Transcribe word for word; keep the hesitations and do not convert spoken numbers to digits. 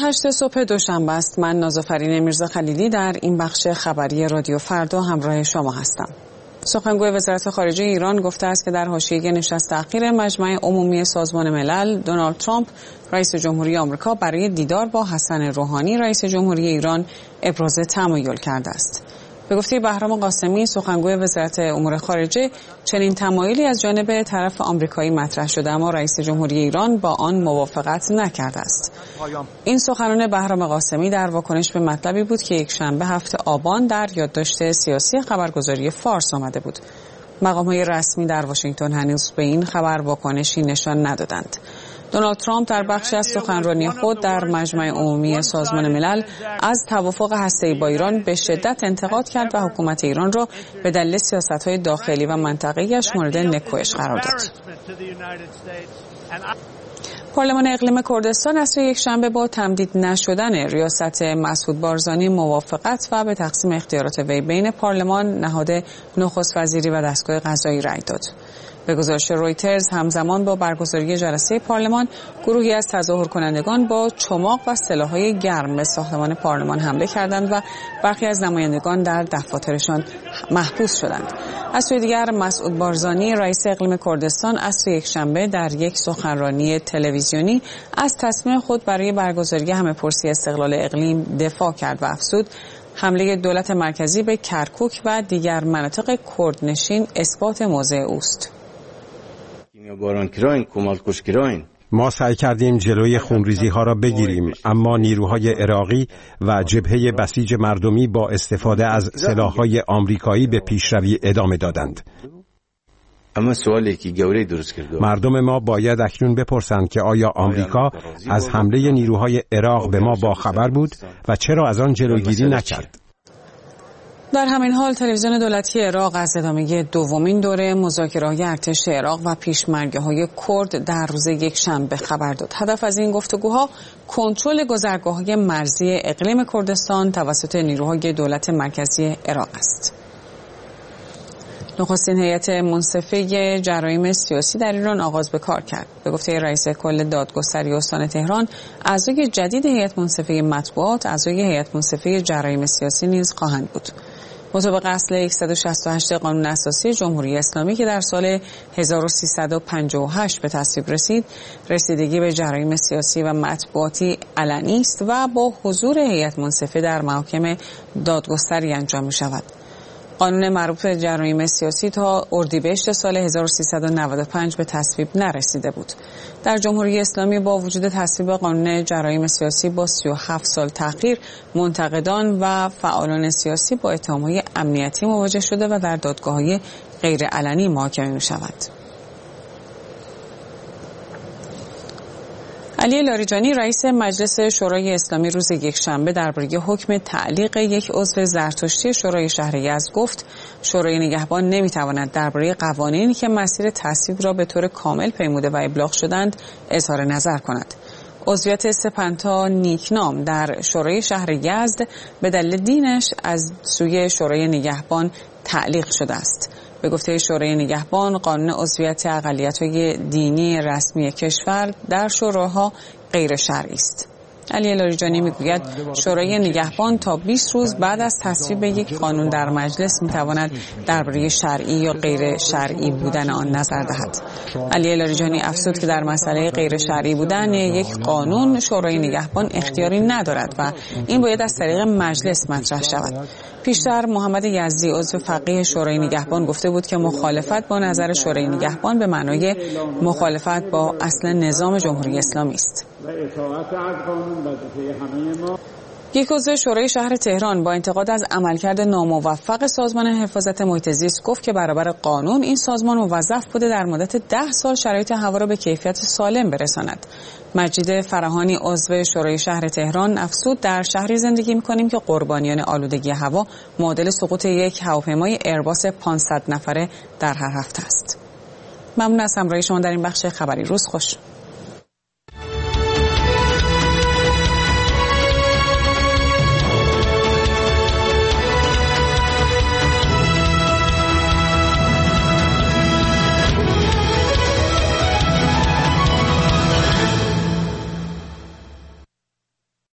ساعت هشت صبح دوشنبه است. من نازافرین میرزا خلیلی در این بخش خبری رادیو فردا همراه شما هستم. سخنگوی وزارت خارجه ایران گفته است که در حاشیه نشست اخیر مجمع عمومی سازمان ملل، دونالد ترامپ رئیس جمهوری آمریکا برای دیدار با حسن روحانی رئیس جمهوری ایران ابراز تمایل کرده است. به گفته بهرام قاسمی سخنگوی وزارت امور خارجه، چنین تمایلی از جانب طرف آمریکایی مطرح شده اما رئیس جمهوری ایران با آن موافقت نکرده است. این سخنان بهرام قاسمی در واکنش به مطلبی بود که یک شنبه هفت آبان در یادداشت سیاسی خبرگزاری فارس آمده بود. مقام‌های رسمی در واشنگتن هنوز به این خبر واکنشی نشان ندادند. دونالد ترامپ در بخشی از سخنرانی خود در مجمع عمومی سازمان ملل از توافق هسته‌ای با ایران به شدت انتقاد کرد و حکومت ایران را به دلیل سیاست‌های داخلی و منطقه‌ایش مورد نکوهش قرار داد. پارلمان اقلیم کردستان عصر یکشنبه با تمدید نشدن ریاست مسعود بارزانی موافقت و به تقسیم اختیارات وی بین پارلمان، نهاد نخست وزیری و دستگاه قضایی رأی داد. به گزارش رویترز همزمان با برگزاری جلسه پارلمان گروهی از تظاهر کنندگان با چماق و سلاح‌های گرم به ساختمان پارلمان حمله کردند و برخی از نمایندگان در دفاترشان محبوس شدند. از سوی دیگر مسعود بارزانی رئیس اقلیم کردستان عصر یکشنبه در یک سخنرانی تلویزیونی از تصمیم خود برای برگزاری همه‌پرسی استقلال اقلیم دفاع کرد و افزود حمله دولت مرکزی به کرکوک و دیگر مناطق کردنشین اثبات موضع اوست. ما سعی کردیم جلوی خونریزی ها را بگیریم، اما نیروهای عراقی و جبهه بسیج مردمی با استفاده از سلاح‌های آمریکایی به پیشروی ادامه دادند. اما سوالی که گوره درست کرده، مردم ما باید اکنون بپرسند که آیا آمریکا از حمله نیروهای عراق به ما باخبر بود و چرا از آن جلوگیری نکرد؟ در همین حال تلویزیون دولتی عراق از ادامه دومین دوره مذاکره‌های ارتش عراق و پیشمرگه‌های کرد در روز یکشنبه خبر داد. هدف از این گفتگوها کنترل گذرگاه‌های مرزی اقلیم کردستان توسط نیروهای دولت مرکزی عراق است. نخستین هیئت منصفه جرایم سیاسی در ایران آغاز به کار کرد. به گفته رئیس کل دادگستری استان تهران، اعضای جدید هیئت منصفه مطبوعات اعضای هیئت منصفه جرایم سیاسی نیز خواهند بود. مطابق اصل صد و شصت و هشت قانون اساسی جمهوری اسلامی که در سال هزار و سیصد و پنجاه و هشت به تصویب رسید، رسیدگی به جرایم سیاسی و مطبوعاتی علنی است و با حضور هیئت منصفه در محاکم دادگستری انجام می شود. قانون مربوط به جرایم سیاسی تا اردیبهشت سال هزار و سیصد و نود و پنج به تصویب نرسیده بود. در جمهوری اسلامی با وجود تصویب قانون جرایم سیاسی با سی و هفت سال تأخیر، منتقدان و فعالان سیاسی با اتهام‌های امنیتی مواجه شده و در دادگاه‌های غیر علنی محاکمه می‌شود. علی لاریجانی رئیس مجلس شورای اسلامی روز یکشنبه درباره حکم تعلیق یک عضو زرتشتی شورای شهر یزد گفت شورای نگهبان نمیتواند درباره قوانینی که مسیر تصویب را به طور کامل پیموده و ابلاغ شدند اظهار نظر کند. عضویت سپنتا نیکنام در شورای شهر یزد به دلیل دینش از سوی شورای نگهبان تعلیق شده است. به گفته شورای نگهبان، قانون عضویت اقلیت‌های دینی رسمی کشور در شوراها غیر شرعی است. علی لاریجانی میگوید شورای نگهبان تا بیست روز بعد از تصویب یک قانون در مجلس میتواند درباره شرعی یا غیر شرعی بودن آن نظر دهد. علی لاریجانی افزود که در مسئله غیر شرعی بودن یک قانون شورای نگهبان اختیاری ندارد و این باید از طریق مجلس مطرح شود. پیشتر محمد یزدی عضو فقیه شورای نگهبان گفته بود که مخالفت با نظر شورای نگهبان به معنای مخالفت با اصل نظام جمهوری اسلامی است. یک عضو شورای شهر تهران با انتقاد از عملکرد ناموفق سازمان حفاظت محیط زیست گفت که برابر قانون این سازمان موظف بوده در مدت ده سال شرایط هوا را به کیفیت سالم برساند. مجید فراهانی عضو شورای شهر تهران افزود در شهری زندگی می‌کنیم که قربانیان آلودگی هوا معادل سقوط یک هواپیمای ایرباس پانصد نفره در هر هفته است. ممنون از همراهی شما در این بخش خبری. روز خوش.